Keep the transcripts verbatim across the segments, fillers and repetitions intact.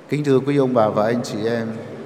Kính thưa quý ông bà và anh chị em,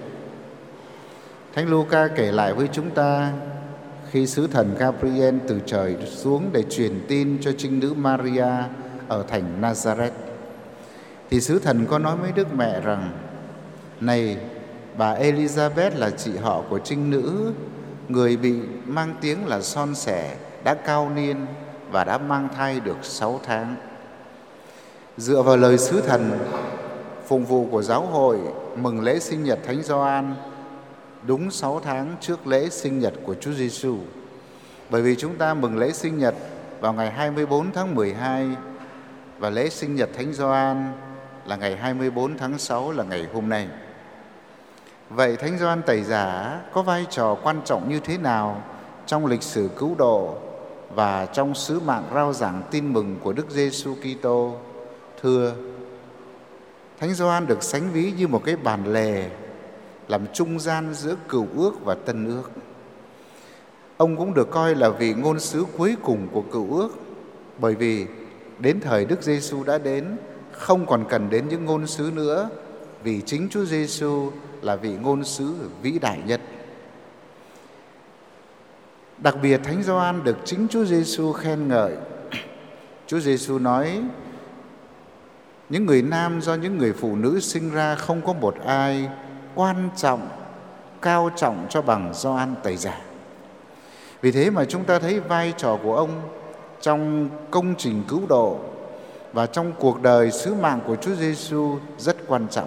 Thánh Luca kể lại với chúng ta khi sứ thần Gabriel từ trời xuống để truyền tin cho trinh nữ Maria ở thành Nazareth, thì sứ thần có nói với Đức Mẹ rằng: này, bà Elizabeth là chị họ của trinh nữ, người bị mang tiếng là son sẻ, đã cao niên và đã mang thai được sáu tháng. Dựa vào lời sứ thần, phụng vụ của giáo hội mừng lễ sinh nhật Thánh Gioan đúng sáu tháng trước lễ sinh nhật của Chúa Giêsu. Bởi vì chúng ta mừng lễ sinh nhật vào ngày hai mươi bốn tháng mười hai và lễ sinh nhật Thánh Gioan là ngày hai mươi bốn tháng sáu, là ngày hôm nay. Vậy Thánh Gioan Tẩy Giả có vai trò quan trọng như thế nào trong lịch sử cứu độ và trong sứ mạng rao giảng tin mừng của Đức Giêsu Kitô? Thưa, Thánh Gioan được sánh ví như một cái bản lề làm trung gian giữa Cựu Ước và Tân Ước. Ông cũng được coi là vị ngôn sứ cuối cùng của Cựu Ước, bởi vì đến thời Đức Giêsu đã đến, không còn cần đến những ngôn sứ nữa, vì chính Chúa Giêsu là vị ngôn sứ vĩ đại nhất. Đặc biệt Thánh Gioan được chính Chúa Giêsu khen ngợi. Chúa Giêsu nói: những người nam do những người phụ nữ sinh ra không có một ai quan trọng, cao trọng cho bằng Gioan Tẩy Giả. Vì thế mà chúng ta thấy vai trò của ông trong công trình cứu độ và trong cuộc đời sứ mạng của Chúa Giêsu rất quan trọng.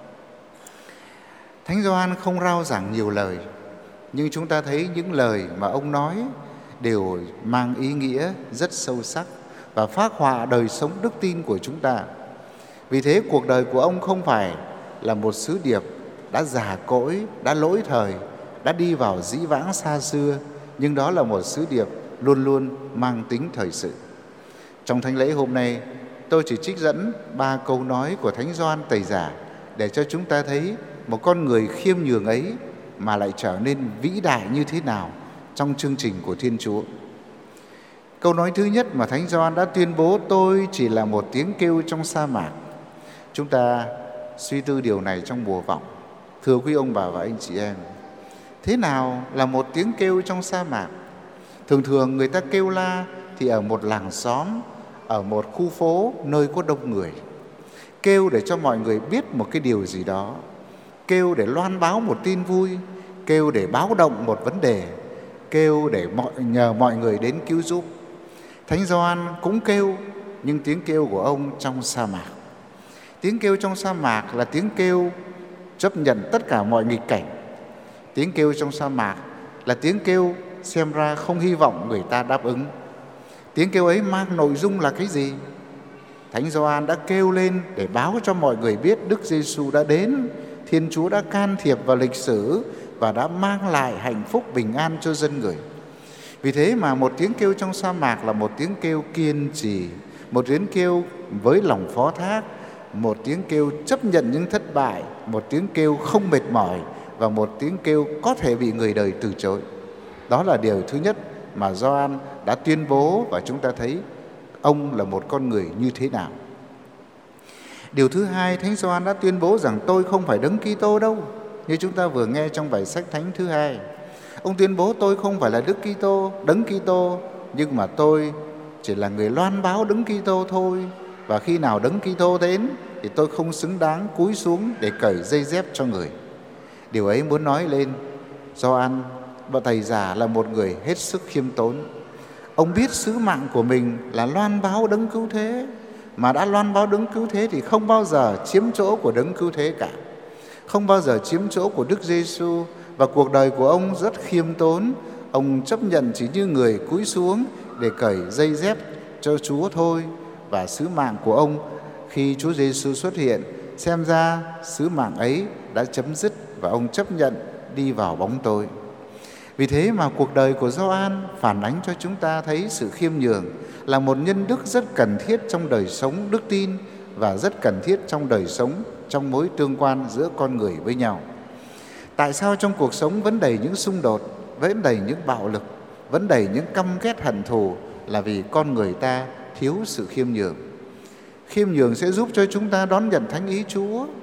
Thánh Gioan không rao giảng nhiều lời, nhưng chúng ta thấy những lời mà ông nói đều mang ý nghĩa rất sâu sắc và phác họa đời sống đức tin của chúng ta. Vì thế cuộc đời của ông không phải là một sứ điệp đã già cỗi, đã lỗi thời, đã đi vào dĩ vãng xa xưa, nhưng đó là một sứ điệp luôn luôn mang tính thời sự. Trong thánh lễ hôm nay, tôi chỉ trích dẫn ba câu nói của Thánh Gioan Tẩy Giả để cho chúng ta thấy một con người khiêm nhường ấy mà lại trở nên vĩ đại như thế nào trong chương trình của Thiên Chúa. Câu nói thứ nhất mà Thánh Gioan đã tuyên bố: tôi chỉ là một tiếng kêu trong sa mạc. Chúng ta suy tư điều này trong mùa vọng. Thưa quý ông bà và anh chị em, thế nào là một tiếng kêu trong sa mạc? Thường thường người ta kêu la thì ở một làng xóm, ở một khu phố nơi có đông người. Kêu để cho mọi người biết một cái điều gì đó, kêu để loan báo một tin vui, kêu để báo động một vấn đề, kêu để mọi, nhờ mọi người đến cứu giúp. Thánh Gioan cũng kêu, nhưng tiếng kêu của ông trong sa mạc. Tiếng kêu trong sa mạc là tiếng kêu chấp nhận tất cả mọi nghịch cảnh. Tiếng kêu trong sa mạc là tiếng kêu xem ra không hy vọng người ta đáp ứng. Tiếng kêu ấy mang nội dung là cái gì? Thánh Gioan đã kêu lên để báo cho mọi người biết Đức Giêsu đã đến, Thiên Chúa đã can thiệp vào lịch sử và đã mang lại hạnh phúc bình an cho dân người. Vì thế mà một tiếng kêu trong sa mạc là một tiếng kêu kiên trì, một tiếng kêu với lòng phó thác, một tiếng kêu chấp nhận những thất bại, một tiếng kêu không mệt mỏi và một tiếng kêu có thể bị người đời từ chối. Đó là điều thứ nhất mà Gioan đã tuyên bố, và chúng ta thấy ông là một con người như thế nào. Điều thứ hai, Thánh Gioan đã tuyên bố rằng tôi không phải Đấng Kitô đâu, như chúng ta vừa nghe trong bài sách thánh thứ hai. Ông tuyên bố tôi không phải là Đức Kitô, Đấng Kitô, nhưng mà tôi chỉ là người loan báo Đấng Kitô thôi. Và khi nào Đấng Kitô đến thì tôi không xứng đáng cúi xuống để cởi dây dép cho người. Điều ấy muốn nói lên Gioan và Tẩy Giả là một người hết sức khiêm tốn. Ông biết sứ mạng của mình là loan báo Đấng Cứu Thế, mà đã loan báo Đấng Cứu Thế thì không bao giờ chiếm chỗ của Đấng Cứu Thế cả, không bao giờ chiếm chỗ của Đức Giêsu. Và cuộc đời của ông rất khiêm tốn. Ông chấp nhận chỉ như người cúi xuống để cởi dây dép cho Chúa thôi. Và sứ mạng của ông khi Chúa Giêsu xuất hiện, xem ra sứ mạng ấy đã chấm dứt và ông chấp nhận đi vào bóng tối. Vì thế mà cuộc đời của Gioan phản ánh cho chúng ta thấy sự khiêm nhường là một nhân đức rất cần thiết trong đời sống đức tin và rất cần thiết trong đời sống, trong mối tương quan giữa con người với nhau. Tại sao trong cuộc sống vẫn đầy những xung đột, vẫn đầy những bạo lực, vẫn đầy những căm ghét hận thù? Là vì con người ta thiếu sự khiêm nhường. Khiêm nhường sẽ giúp cho chúng ta đón nhận thánh ý Chúa.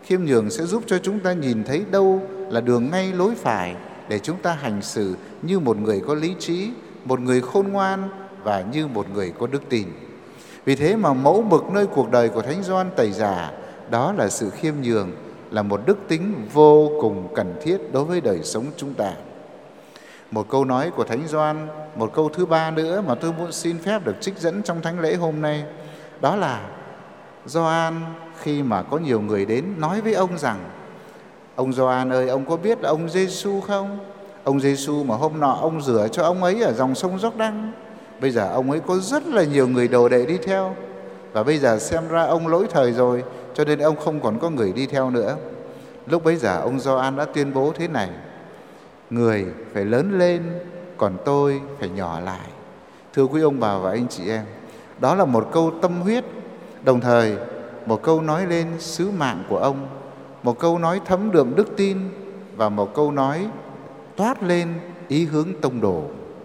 Khiêm nhường sẽ giúp cho chúng ta nhìn thấy đâu là đường ngay lối phải để chúng ta hành xử như một người có lý trí, một người khôn ngoan và như một người có đức tin. Vì thế mà mẫu mực nơi cuộc đời của Thánh Gioan Tẩy Giả đó là sự khiêm nhường, là một đức tính vô cùng cần thiết đối với đời sống chúng ta. Một câu nói của Thánh Gioan, một câu thứ ba nữa mà tôi muốn xin phép được trích dẫn trong thánh lễ hôm nay, đó là Gioan khi mà có nhiều người đến nói với ông rằng: ông Gioan ơi, ông có biết là ông Giêsu không? Ông Giêsu mà hôm nọ ông rửa cho ông ấy ở dòng sông Gióc-đăng, bây giờ ông ấy có rất là nhiều người đồ đệ đi theo, và bây giờ xem ra ông lỗi thời rồi, cho nên ông không còn có người đi theo nữa. Lúc bấy giờ ông Gioan đã tuyên bố thế này: người phải lớn lên, còn tôi phải nhỏ lại. Thưa quý ông bà và anh chị em, đó là một câu tâm huyết, đồng thời một câu nói lên sứ mạng của ông, một câu nói thấm đượm đức tin và một câu nói toát lên ý hướng tông đồ.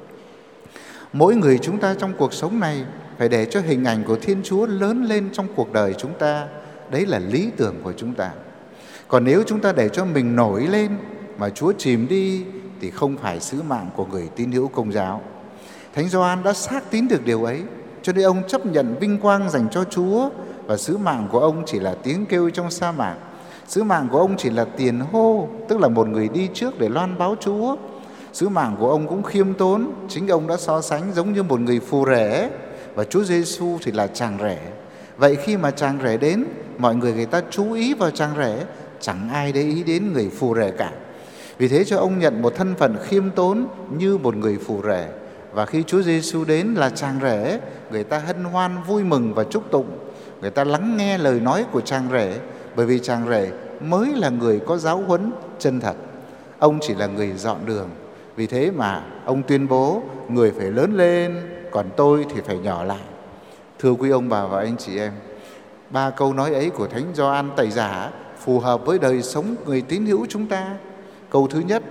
Mỗi người chúng ta trong cuộc sống này phải để cho hình ảnh của Thiên Chúa lớn lên trong cuộc đời chúng ta. Đấy là lý tưởng của chúng ta. Còn nếu chúng ta để cho mình nổi lên mà Chúa chìm đi thì không phải sứ mạng của người tín hữu Công giáo. Thánh Gioan đã xác tín được điều ấy, cho nên ông chấp nhận vinh quang dành cho Chúa, và sứ mạng của ông chỉ là tiếng kêu trong sa mạc. Sứ mạng của ông chỉ là tiền hô, tức là một người đi trước để loan báo Chúa. Sứ mạng của ông cũng khiêm tốn, chính ông đã so sánh giống như một người phù rể, và Chúa Giêsu thì là chàng rể. Vậy khi mà chàng rể đến, mọi người người ta chú ý vào chàng rể, chẳng ai để ý đến người phù rể cả. Vì thế cho ông nhận một thân phận khiêm tốn như một người phù rể. Và khi Chúa Giêsu đến là chàng rể, người ta hân hoan vui mừng và chúc tụng. Người ta lắng nghe lời nói của chàng rể, bởi vì chàng rể mới là người có giáo huấn chân thật. Ông chỉ là người dọn đường. Vì thế mà ông tuyên bố người phải lớn lên, còn tôi thì phải nhỏ lại. Thưa quý ông bà và anh chị em, ba câu nói ấy của Thánh Gioan Tẩy Giả phù hợp với đời sống người tín hữu chúng ta. Câu thứ nhất,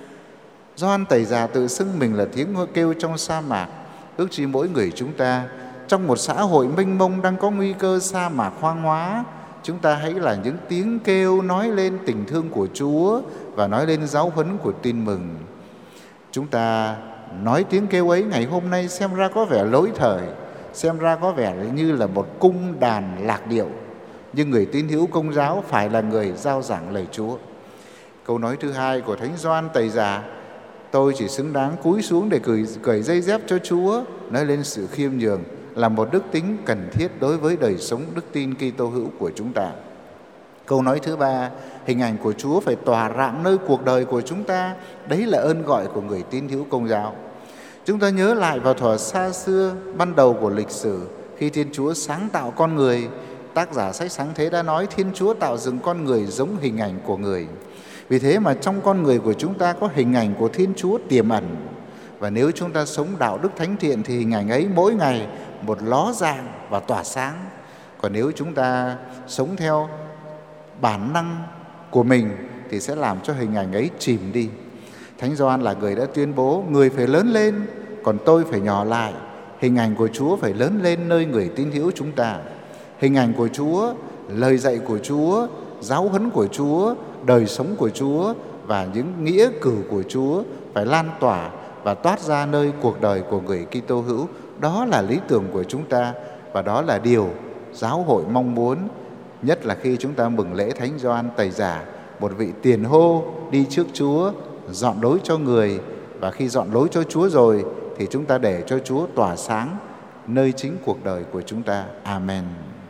Gioan Tẩy Giả tự xưng mình là tiếng kêu trong sa mạc. Ước chi mỗi người chúng ta trong một xã hội mênh mông đang có nguy cơ sa mạc hoang hóa, chúng ta hãy là những tiếng kêu nói lên tình thương của Chúa và nói lên giáo huấn của tin mừng. Chúng ta nói tiếng kêu ấy ngày hôm nay xem ra có vẻ lỗi thời, xem ra có vẻ như là một cung đàn lạc điệu, nhưng người tín hữu Công giáo phải là người rao giảng lời Chúa. Câu nói thứ hai của Thánh Gioan Tẩy Giả, tôi chỉ xứng đáng cúi xuống để cởi, cởi dây dép cho Chúa, nói lên sự khiêm nhường, là một đức tính cần thiết đối với đời sống đức tin Kitô hữu của chúng ta. Câu nói thứ ba, hình ảnh của Chúa phải tỏa rạng nơi cuộc đời của chúng ta. Đấy là ơn gọi của người tín hữu Công giáo. Chúng ta nhớ lại vào thuở xa xưa, ban đầu của lịch sử, khi Thiên Chúa sáng tạo con người, tác giả sách Sáng Thế đã nói Thiên Chúa tạo dựng con người giống hình ảnh của người. Vì thế mà trong con người của chúng ta có hình ảnh của Thiên Chúa tiềm ẩn. Và nếu chúng ta sống đạo đức thánh thiện thì hình ảnh ấy mỗi ngày một ló dạng và tỏa sáng. Còn nếu chúng ta sống theo bản năng của mình thì sẽ làm cho hình ảnh ấy chìm đi. Thánh Gioan là người đã tuyên bố người phải lớn lên, còn tôi phải nhỏ lại. Hình ảnh của Chúa phải lớn lên nơi người tín hữu chúng ta. Hình ảnh của Chúa, lời dạy của Chúa, giáo huấn của Chúa, đời sống của Chúa và những nghĩa cử của Chúa phải lan tỏa và toát ra nơi cuộc đời của người Kitô hữu. Đó là lý tưởng của chúng ta và đó là điều giáo hội mong muốn, nhất là khi chúng ta mừng lễ Thánh Gioan Tẩy Giả, một vị tiền hô đi trước Chúa, dọn lối cho người, và khi dọn lối cho Chúa rồi thì chúng ta để cho Chúa tỏa sáng nơi chính cuộc đời của chúng ta. Amen.